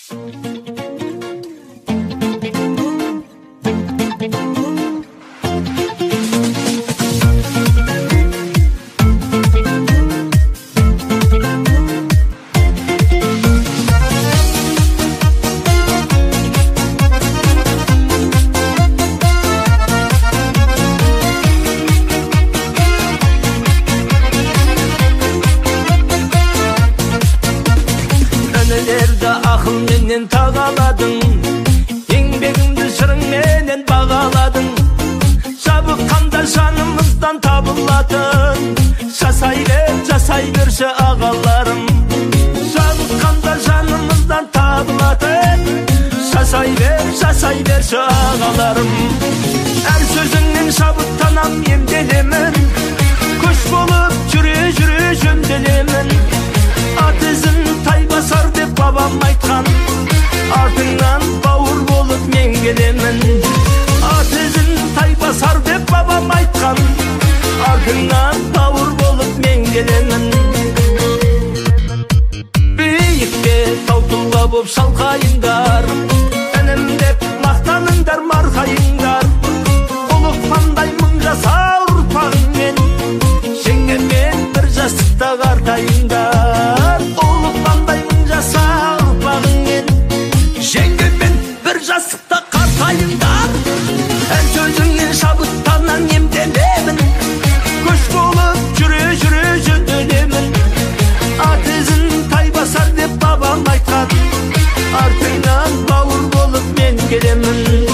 Akıl menen tağaladın, еңбегіңді шырың менен бағаладың. Жабыққанда жанымыздан табылатын, жасай берші ағаларым. Жабыққанда жанымыздан табылатын, жасай берші ағаларым. Әр сөзіңнен шабыттанам, емделемін, көш болып жүре жөнделемін. Ат ізін тай басар деп бабам айтқан, артыңнан бауыр болып мен келемін. Ат ізін тай басар деп бабам айтқан, артыңнан бауыр болып мен келемін. Биікте тау тұлға боп шалқайындар, інім деп мақтаныңдар, марқайыңдар. Ұлықпандай мың жаса ұрпағыңмен, жеңгеммен бір жастықта қартайыңдар. Ұлықпандай мың жаса ұрпағыңмен, жеңгеммен бір жастықта қартайыңдар. Ән сөзіңнен шабыттанам, емделемін, көш болып жүре жөнделемін. Ат ізін тай басар деп бабам айтқан, артыңнан бауыр болып мен келемін.